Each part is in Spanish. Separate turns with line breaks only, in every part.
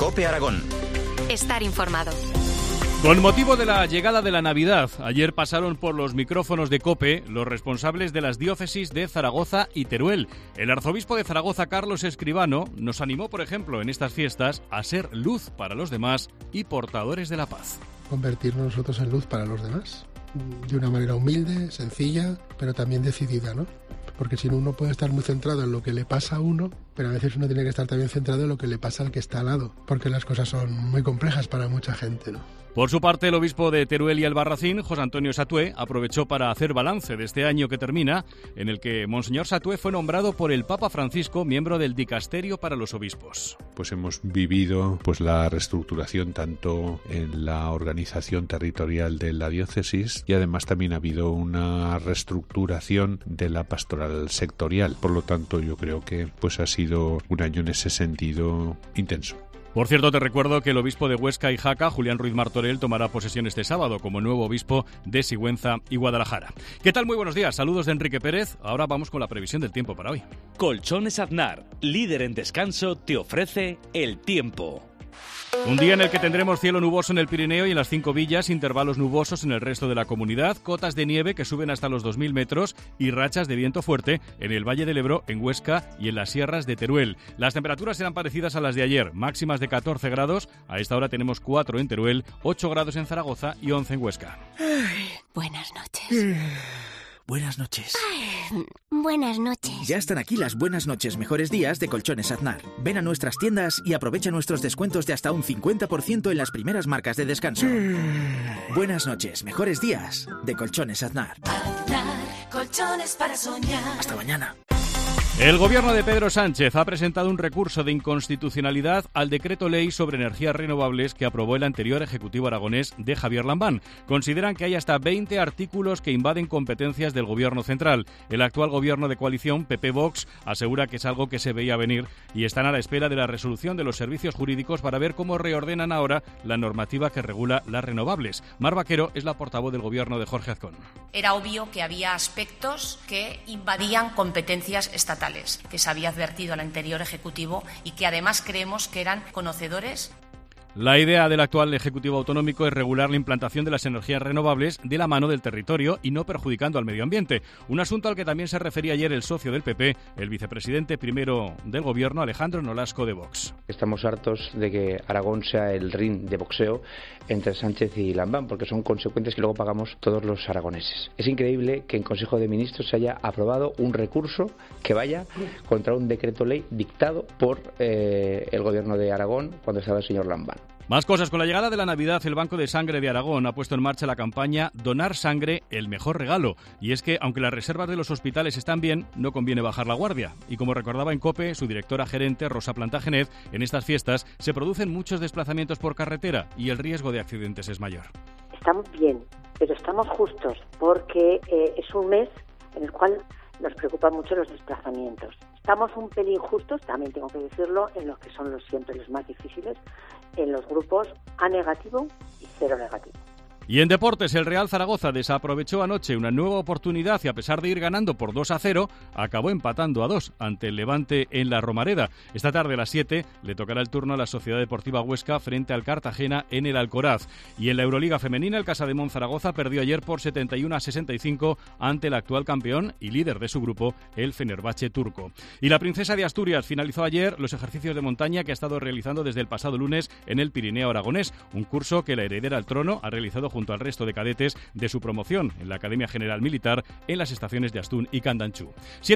COPE Aragón.
Estar informado.
Con motivo de la llegada de la Navidad, ayer pasaron por los micrófonos de COPE los responsables de las diócesis de Zaragoza y Teruel. El arzobispo de Zaragoza, Carlos Escribano, nos animó, por ejemplo, en estas fiestas a ser luz para los demás y portadores de la paz.
Convertirnos nosotros en luz para los demás, de una manera humilde, sencilla, pero también decidida, ¿no? Porque si no, uno puede estar muy centrado en lo que le pasa a uno, pero a veces uno tiene que estar también centrado en lo que le pasa al que está al lado, porque las cosas son muy complejas para mucha gente, ¿no?
Por su parte, el obispo de Teruel y Albarracín, José Antonio Satué, aprovechó para hacer balance de este año que termina, en el que Monseñor Satué fue nombrado por el Papa Francisco miembro del Dicasterio para los Obispos.
Pues hemos vivido la reestructuración tanto en la organización territorial de la diócesis y además también ha habido una reestructuración de la pastoral sectorial. Por lo tanto, yo creo que ha sido un año en ese sentido intenso.
Por cierto, te recuerdo que el obispo de Huesca y Jaca, Julián Ruiz Martorell, tomará posesión este sábado como nuevo obispo de Sigüenza y Guadalajara. ¿Qué tal? Muy buenos días. Saludos de Enrique Pérez. Ahora vamos con la previsión del tiempo para hoy.
Colchones Aznar, líder en descanso, te ofrece el tiempo.
Un día en el que tendremos cielo nuboso en el Pirineo y en las 5 villas, intervalos nubosos en el resto de la comunidad, cotas de nieve que suben hasta los 2.000 metros y rachas de viento fuerte en el Valle del Ebro, en Huesca y en las sierras de Teruel. Las temperaturas serán parecidas a las de ayer, máximas de 14 grados. A esta hora tenemos 4 en Teruel, 8 grados en Zaragoza y 11 en Huesca.
Buenas noches.
Buenas noches.
Buenas noches.
Ya están aquí las buenas noches, mejores días de Colchones Aznar. Ven a nuestras tiendas y aprovecha nuestros descuentos de hasta un 50% en las primeras marcas de descanso. Buenas noches, mejores días de Colchones Aznar.
Aznar, colchones para soñar.
Hasta mañana.
El gobierno de Pedro Sánchez ha presentado un recurso de inconstitucionalidad al decreto ley sobre energías renovables que aprobó el anterior ejecutivo aragonés de Javier Lambán. Consideran que hay hasta 20 artículos que invaden competencias del gobierno central. El actual gobierno de coalición, PP-Vox, asegura que es algo que se veía venir y están a la espera de la resolución de los servicios jurídicos para ver cómo reordenan ahora la normativa que regula las renovables. Mar Vaquero es la portavoz del gobierno de Jorge Azcón.
Era obvio que había aspectos que invadían competencias estatales, que se había advertido al anterior Ejecutivo y que además creemos que eran conocedores.
La idea del actual Ejecutivo Autonómico es regular la implantación de las energías renovables de la mano del territorio y no perjudicando al medio ambiente. Un asunto al que también se refería ayer el socio del PP, el vicepresidente primero del Gobierno, Alejandro Nolasco de Vox.
Estamos hartos de que Aragón sea el ring de boxeo entre Sánchez y Lambán, porque son consecuencias que luego pagamos todos los aragoneses. Es increíble que en Consejo de Ministros se haya aprobado un recurso que vaya contra un decreto ley dictado por el Gobierno de Aragón cuando estaba el señor Lambán.
Más cosas. Con la llegada de la Navidad, el Banco de Sangre de Aragón ha puesto en marcha la campaña Donar Sangre, el mejor regalo. Y es que, aunque las reservas de los hospitales están bien, no conviene bajar la guardia. Y como recordaba en COPE, su directora gerente, Rosa Plantagenet, en estas fiestas se producen muchos desplazamientos por carretera y el riesgo de accidentes es mayor.
Estamos bien, pero estamos justos, porque es un mes en el cual nos preocupan mucho los desplazamientos. Estamos un pelín justos, también tengo que decirlo, en los que son siempre los más difíciles, en los grupos A negativo y 0 negativo.
Y en deportes, el Real Zaragoza desaprovechó anoche una nueva oportunidad y a pesar de ir ganando por 2-0, acabó empatando a 2 ante el Levante en la Romareda. Esta tarde a las 7 le tocará el turno a la Sociedad Deportiva Huesca frente al Cartagena en el Alcoraz. Y en la Euroliga femenina, el Casademón Zaragoza perdió ayer por 71-65 ante el actual campeón y líder de su grupo, el Fenerbahce turco. Y la Princesa de Asturias finalizó ayer los ejercicios de montaña que ha estado realizando desde el pasado lunes en el Pirineo aragonés, un curso que la heredera al trono ha realizado junto al resto de cadetes de su promoción en la Academia General Militar en las estaciones de Astún y Candanchú.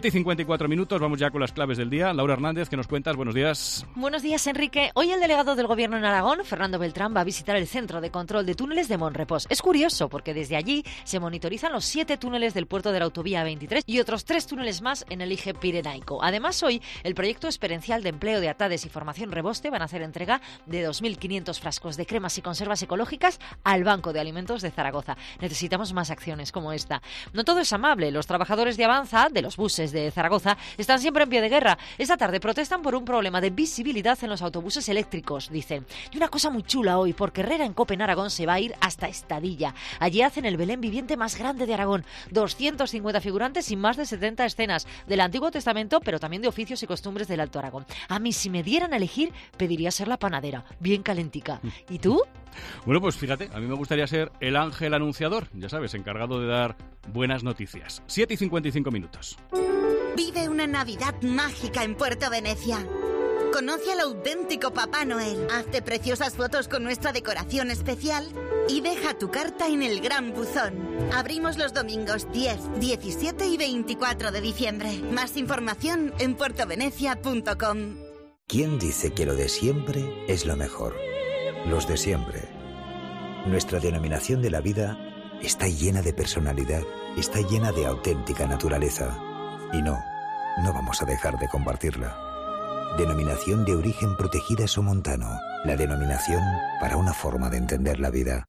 7:54, vamos ya con las claves del día. Laura Hernández, ¿qué nos cuentas? Buenos días.
Buenos días, Enrique. Hoy el delegado del Gobierno en Aragón, Fernando Beltrán, va a visitar el Centro de Control de Túneles de Monrepós. Es curioso porque desde allí se monitorizan los 7 túneles del puerto de la autovía 23 y otros 3 túneles más en el eje pirenaico. Además, hoy el proyecto experiencial de empleo de Atades y Formación Reboste van a hacer entrega de 2.500 frascos de cremas y conservas ecológicas al Banco de Alimentos de Zaragoza. Necesitamos más acciones como esta. No todo es amable. Los trabajadores de Avanza, de los buses de Zaragoza, están siempre en pie de guerra. Esta tarde protestan por un problema de visibilidad en los autobuses eléctricos, dicen. Y una cosa muy chula hoy, porque Herrera en Cope en Aragón se va a ir hasta Estadilla. Allí hacen el Belén viviente más grande de Aragón. 250 figurantes y más de 70 escenas del Antiguo Testamento, pero también de oficios y costumbres del Alto Aragón. A mí, si me dieran a elegir, pediría ser la panadera, bien calentica. ¿Y tú?
Bueno, pues fíjate, a mí me gustaría ser el ángel anunciador, ya sabes, encargado de dar buenas noticias. 7:55 minutos.
Vive una Navidad mágica en Puerto Venecia. Conoce al auténtico Papá Noel. Hazte preciosas fotos con nuestra decoración especial y deja tu carta en el Gran Buzón. Abrimos los domingos 10, 17 y 24 de diciembre. Más información en puertovenecia.com.
¿Quién dice que lo de siempre es lo mejor? Los de siempre. Nuestra denominación de la vida está llena de personalidad, está llena de auténtica naturaleza. Y no vamos a dejar de compartirla. Denominación de origen protegida Somontano. La denominación para una forma de entender la vida.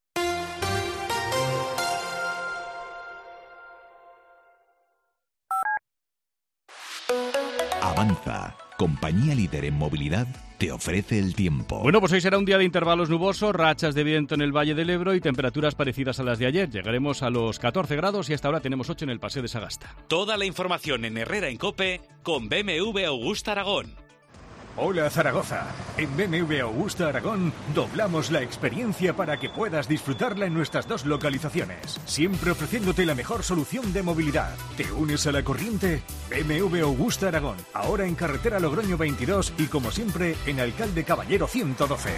Avanza, compañía líder en movilidad, te ofrece el tiempo.
Bueno, pues hoy será un día de intervalos nubosos, rachas de viento en el Valle del Ebro y temperaturas parecidas a las de ayer. Llegaremos a los 14 grados y hasta ahora tenemos 8 en el Paseo de Sagasta.
Toda la información en Herrera en Cope con BMW Augusta Aragón.
Hola Zaragoza, en BMW Augusta Aragón doblamos la experiencia para que puedas disfrutarla en nuestras 2 localizaciones, siempre ofreciéndote la mejor solución de movilidad. ¿Te unes a la corriente? BMW Augusta Aragón, ahora en carretera Logroño 22 y como siempre en Alcalde Caballero 112.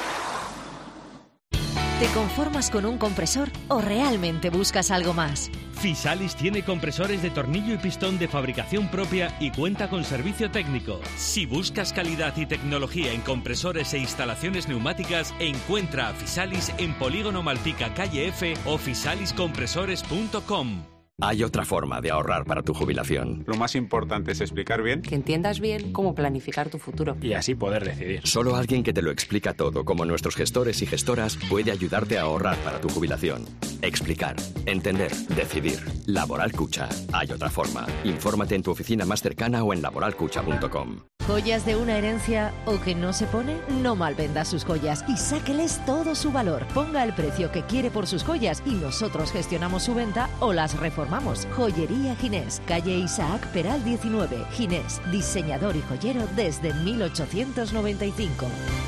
¿Te conformas con un compresor o realmente buscas algo más?
Fisalis tiene compresores de tornillo y pistón de fabricación propia y cuenta con servicio técnico. Si buscas calidad y tecnología en compresores e instalaciones neumáticas, encuentra a Fisalis en Polígono Malpica, calle F o fisaliscompresores.com.
Hay otra forma de ahorrar para tu jubilación.
Lo más importante es explicar bien.
Que entiendas bien cómo planificar tu futuro.
Y así poder decidir.
Solo alguien que te lo explica todo, como nuestros gestores y gestoras, puede ayudarte a ahorrar para tu jubilación. Explicar, entender, decidir. Laboral Cucha. Hay otra forma. Infórmate en tu oficina más cercana o en laboralcucha.com.
¿Joyas de una herencia o que no se pone? No malvenda sus joyas y sáqueles todo su valor. Ponga el precio que quiere por sus joyas y nosotros gestionamos su venta o las reformamos. Joyería Ginés, calle Isaac Peral 19. Ginés, diseñador y joyero desde 1895.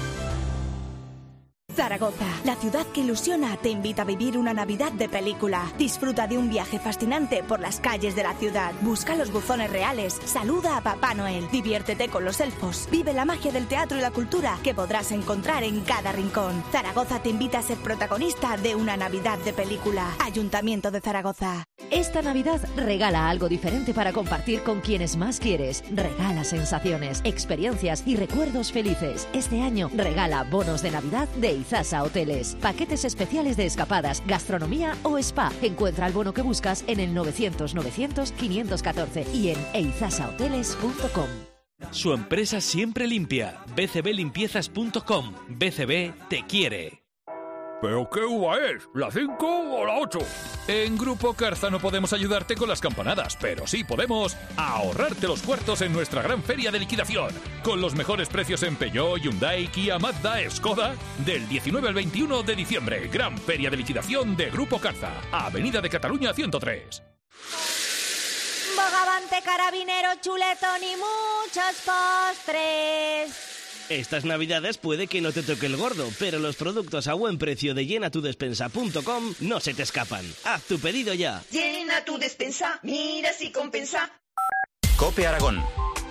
Zaragoza, la ciudad que ilusiona, te invita a vivir una Navidad de película. Disfruta de un viaje fascinante por las calles de la ciudad. Busca los buzones reales, saluda a Papá Noel, diviértete con los elfos, vive la magia del teatro y la cultura que podrás encontrar en cada rincón. Zaragoza te invita a ser protagonista de una Navidad de película. Ayuntamiento de Zaragoza.
Esta Navidad regala algo diferente para compartir con quienes más quieres. Regala sensaciones, experiencias y recuerdos felices. Este año regala bonos de Navidad de Izasa Hoteles. Paquetes especiales de escapadas, gastronomía o spa. Encuentra el bono que buscas en el 900-900-514 y en eizasahoteles.com.
Su empresa siempre limpia. bcblimpiezas.com. BCB te quiere.
¿Pero qué uva es? ¿La 5 o la 8? En Grupo Carza no podemos ayudarte con las campanadas, pero sí podemos ahorrarte los cuartos en nuestra gran feria de liquidación. Con los mejores precios en Peugeot, Hyundai, Kia, Mazda, Skoda. Del 19 al 21 de diciembre. Gran feria de liquidación de Grupo Carza. Avenida de Cataluña 103.
Bogavante, carabinero, chuletón y muchos postres.
Estas navidades puede que no te toque el gordo, pero los productos a buen precio de llenatudespensa.com no se te escapan. Haz tu pedido ya.
Llena tu despensa, mira si compensa.
Cope Aragón.